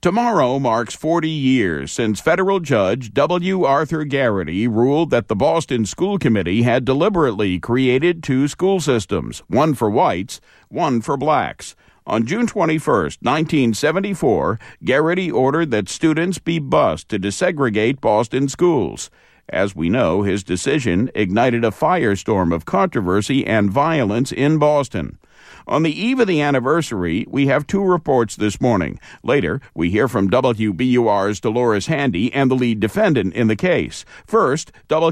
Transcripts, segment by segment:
Tomorrow marks 40 years since federal judge W. Arthur Garrity ruled that the Boston School Committee had deliberately created two school systems, one for whites, one for blacks. On June 21, 1974, Garrity ordered that students be bused to desegregate Boston schools. As we know, his decision ignited a firestorm of controversy and violence in Boston. On the eve of the anniversary, we have two reports this morning. Later, we hear from WBUR's Dolores Handy and the lead defendant in the case. First,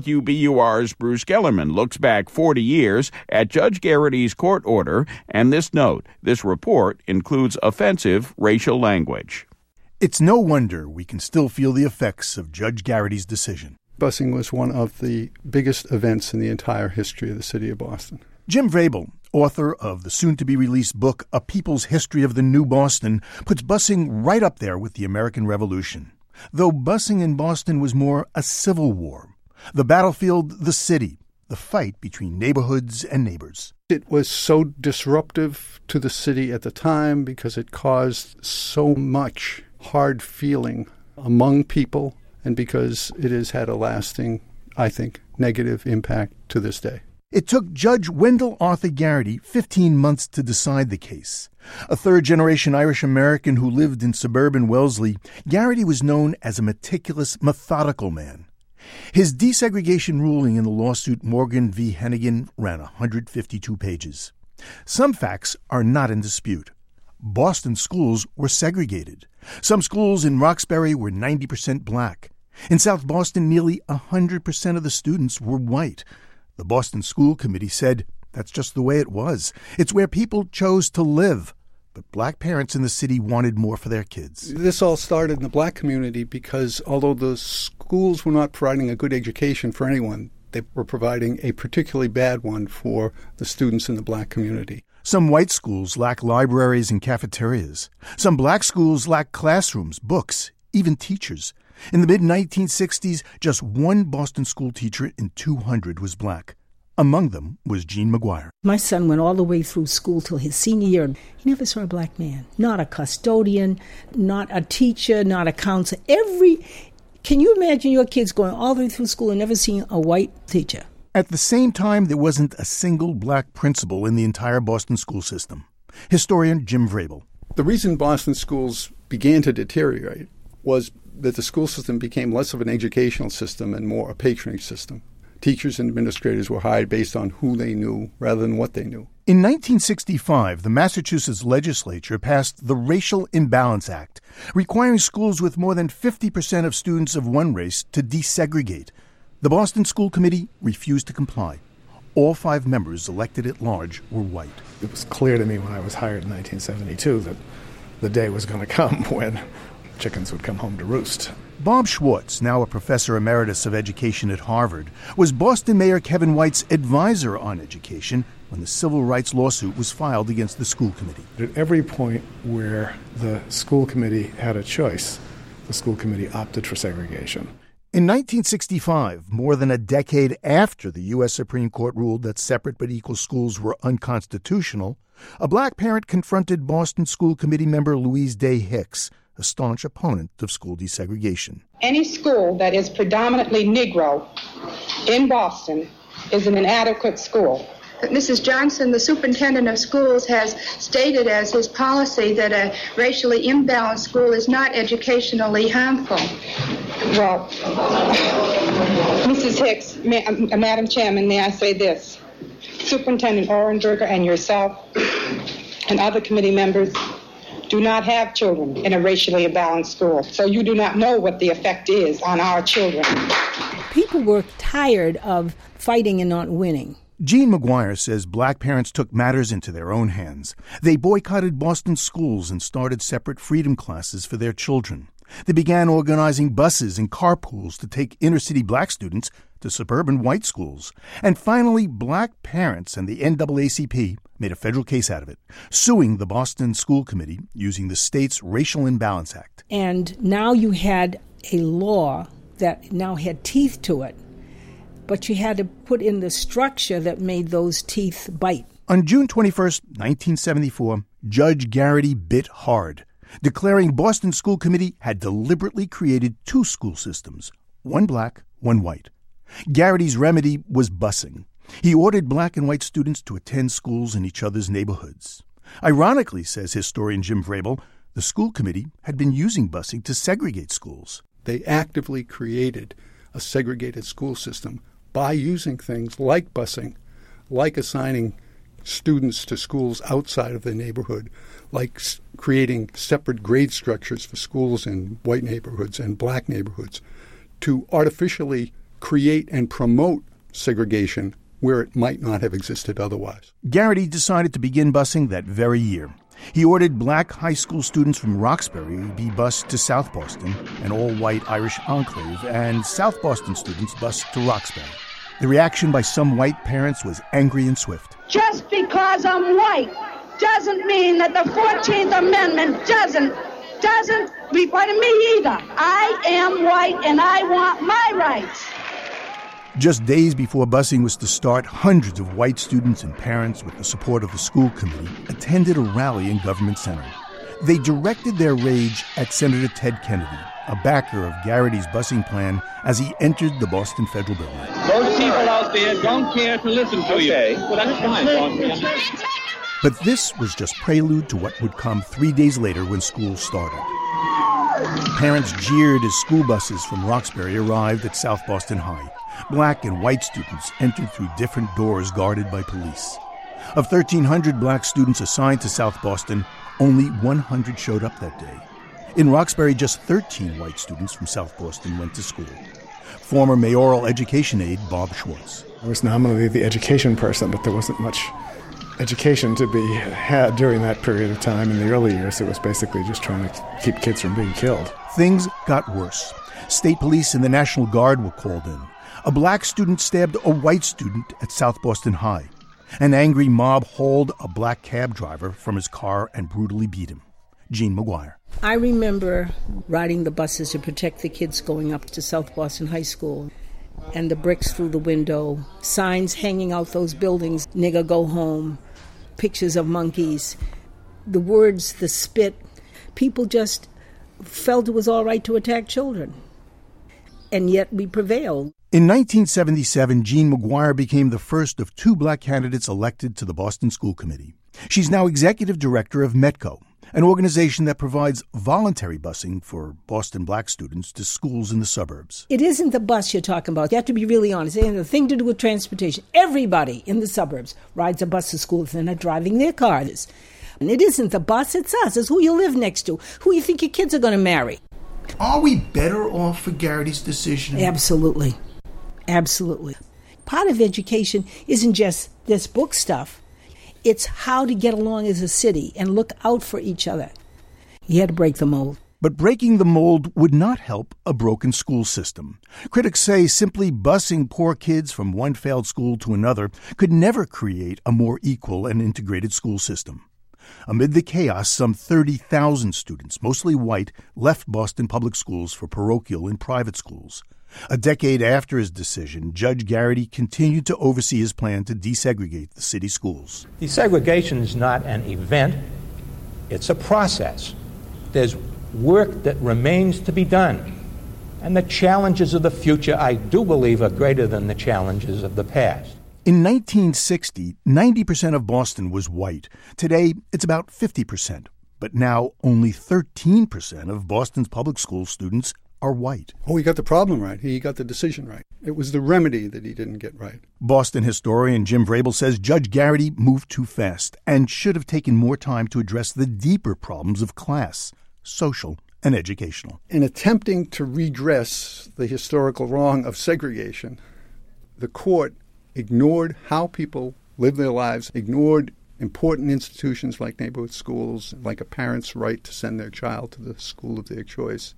WBUR's Bruce Gellerman looks back 40 years at Judge Garrity's court order, and this note: this report includes offensive racial language. It's no wonder we can still feel the effects of Judge Garrity's decision. Busing was one of the biggest events in the entire history of the city of Boston. Jim Vrabel, author of the soon-to-be-released book A People's History of the New Boston, puts busing right up there with the American Revolution. Though busing in Boston was more a civil war. The battlefield, the city, the fight between neighborhoods and neighbors. It was so disruptive to the city at the time because it caused so much hard feeling among people, and because it has had a lasting, I think, negative impact to this day. It took Judge Wendell Arthur Garrity 15 months to decide the case. A third-generation Irish-American who lived in suburban Wellesley, Garrity was known as a meticulous, methodical man. His desegregation ruling in the lawsuit Morgan v. Hennigan ran 152 pages. Some facts are not in dispute. Boston schools were segregated. Some schools in Roxbury were 90% black. In South Boston, nearly 100% of the students were white. The Boston School Committee said that's just the way it was. It's where people chose to live. But black parents in the city wanted more for their kids. This all started in the black community because although the schools were not providing a good education for anyone, they were providing a particularly bad one for the students in the black community. Some white schools lack libraries and cafeterias. Some black schools lack classrooms, books, even teachers. In the mid-1960s, just one Boston school teacher in 200 was black. Among them was Jean McGuire. My son went all the way through school till his senior year. He never saw a black man. Not a custodian, not a teacher, not a counselor. Can you imagine your kids going all the way through school and never seeing a white teacher? At the same time, there wasn't a single black principal in the entire Boston school system. Historian Jim Vrabel. The reason Boston schools began to deteriorate was that the school system became less of an educational system and more a patronage system. Teachers and administrators were hired based on who they knew rather than what they knew. In 1965, the Massachusetts legislature passed the Racial Imbalance Act, requiring schools with more than 50% of students of one race to desegregate. The Boston School Committee refused to comply. All 5 members elected at large were white. It was clear to me when I was hired in 1972 that the day was going to come when chickens would come home to roost. Bob Schwartz, now a professor emeritus of education at Harvard, was Boston Mayor Kevin White's advisor on education when the civil rights lawsuit was filed against the school committee. At every point where the school committee had a choice, the school committee opted for segregation. In 1965, more than a decade after the U.S. Supreme Court ruled that separate but equal schools were unconstitutional, a black parent confronted Boston School Committee member Louise Day Hicks, a staunch opponent of school desegregation. Any school that is predominantly Negro in Boston is an inadequate school. Mrs. Johnson, the superintendent of schools, has stated as his policy that a racially imbalanced school is not educationally harmful. Well, Mrs. Hicks, Madam Chairman, may I say this? Superintendent Orenberger and yourself and other committee members do not have children in a racially imbalanced school, so you do not know what the effect is on our children. People were tired of fighting and not winning. Jean McGuire says black parents took matters into their own hands. They boycotted Boston schools and started separate freedom classes for their children. They began organizing buses and carpools to take inner-city black students to suburban white schools. And finally, black parents and the NAACP made a federal case out of it, suing the Boston School Committee using the state's Racial Imbalance Act. And now you had a law that now had teeth to it, but you had to put in the structure that made those teeth bite. On June 21st, 1974, Judge Garrity bit hard. declaring Boston School Committee had deliberately created two school systems, one black, one white. Garrity's remedy was busing. He ordered black and white students to attend schools in each other's neighborhoods. Ironically, says historian Jim Vrabel, the school committee had been using busing to segregate schools. They actively created a segregated school system by using things like busing, like assigning students to schools outside of their neighborhood, like creating separate grade structures for schools in white neighborhoods and black neighborhoods, to artificially create and promote segregation where it might not have existed otherwise. Garrity decided to begin busing that very year. He ordered black high school students from Roxbury be bused to South Boston, an all-white Irish enclave, and South Boston students bused to Roxbury. The reaction by some white parents was angry and swift. Just because I'm white doesn't mean that the 14th Amendment doesn't apply to me either. I am white and I want my rights. Just days before busing was to start, hundreds of white students and parents, with the support of the school committee, attended a rally in Government Center. They directed their rage at Senator Ted Kennedy, a backer of Garrity's busing plan, as he entered the Boston Federal Building. Those people out there don't care to listen to you. Well, that's fine. But this was just prelude to what would come 3 days later when school started. Parents jeered as school buses from Roxbury arrived at South Boston High. Black and white students entered through different doors guarded by police. Of 1,300 black students assigned to South Boston, only 100 showed up that day. In Roxbury, just 13 white students from South Boston went to school. Former mayoral education aide Bob Schwartz. I was nominally the education person, but there wasn't much education to be had during that period of time. In the early years, it was basically just trying to keep kids from being killed. Things got worse. State police and the National Guard were called in. A black student stabbed a white student at South Boston High. An angry mob hauled a black cab driver from his car and brutally beat him. Jean McGuire. I remember riding the buses to protect the kids going up to South Boston High School. And the bricks through the window, signs hanging out those buildings, nigger go home, pictures of monkeys, the words, the spit. People just felt it was all right to attack children. And yet we prevailed. In 1977, Jean McGuire became the first of two black candidates elected to the Boston School Committee. She's now executive director of METCO, an organization that provides voluntary busing for Boston black students to schools in the suburbs. It isn't the bus you're talking about. You have to be really honest. It has nothing to do with transportation. Everybody in the suburbs rides a bus to school if they're not driving their cars. And it isn't the bus, it's us. It's who you live next to, who you think your kids are going to marry. Are we better off for Garrity's decision? Absolutely. Absolutely. Part of education isn't just this book stuff. It's how to get along as a city and look out for each other. He had to break the mold. But breaking the mold would not help a broken school system. Critics say simply busing poor kids from one failed school to another could never create a more equal and integrated school system. Amid the chaos, some 30,000 students, mostly white, left Boston public schools for parochial and private schools. A decade after his decision, Judge Garrity continued to oversee his plan to desegregate the city schools. Desegregation is not an event, it's a process. There's work that remains to be done. And the challenges of the future, I do believe, are greater than the challenges of the past. In 1960, 90% of Boston was white. Today, it's about 50%. But now, only 13% of Boston's public school students are white. Oh, he got the problem right. He got the decision right. It was the remedy that he didn't get right. Boston historian Jim Vrabel says Judge Garrity moved too fast and should have taken more time to address the deeper problems of class, social, and educational. In attempting to redress the historical wrong of segregation, the court ignored how people live their lives, ignored important institutions like neighborhood schools, like a parent's right to send their child to the school of their choice.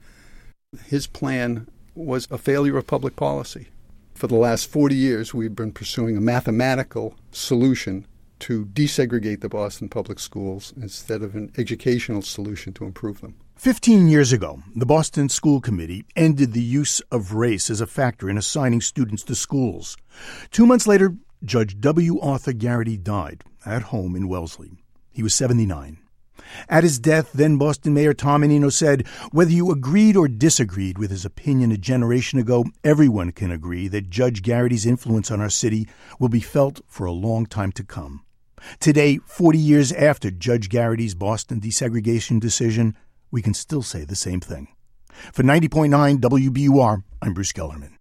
His plan was a failure of public policy. For the last 40 years, we've been pursuing a mathematical solution to desegregate the Boston public schools instead of an educational solution to improve them. 15 years ago, the Boston School Committee ended the use of race as a factor in assigning students to schools. 2 months later, Judge W. Arthur Garrity died at home in Wellesley. He was 79. At his death, then Boston Mayor Tom Menino said, "Whether you agreed or disagreed with his opinion a generation ago, everyone can agree that Judge Garrity's influence on our city will be felt for a long time to come." Today, 40 years after Judge Garrity's Boston desegregation decision, we can still say the same thing. For 90.9 WBUR, I'm Bruce Gellerman.